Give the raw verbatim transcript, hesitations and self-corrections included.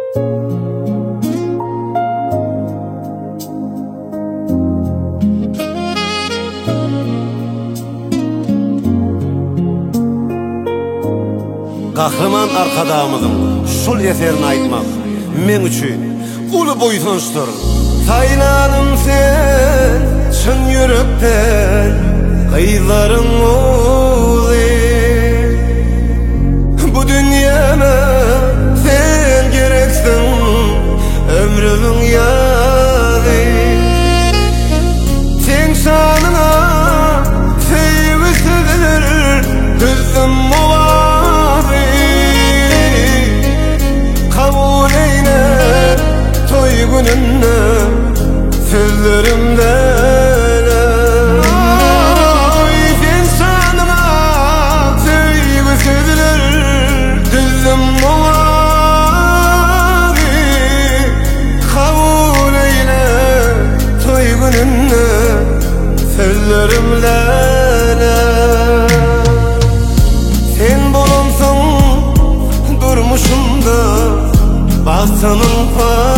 Kahraman arkadağımızın şul eserini aytmak men üçün ulu boysunçtur. Saylanım sen çın yürekten kıyların oğlu. Bu dünyama sen gereksin ömrümün yalı. Sen şanına sevgisidir düzdüm muvazi. Kabul eyle toy gününü sözlerimden. Ay sen şanına sevgisidir düzdüm muvazi. Kabul eyle toy gününü sözlerimden. Sen bulunsun durmuşumda basanın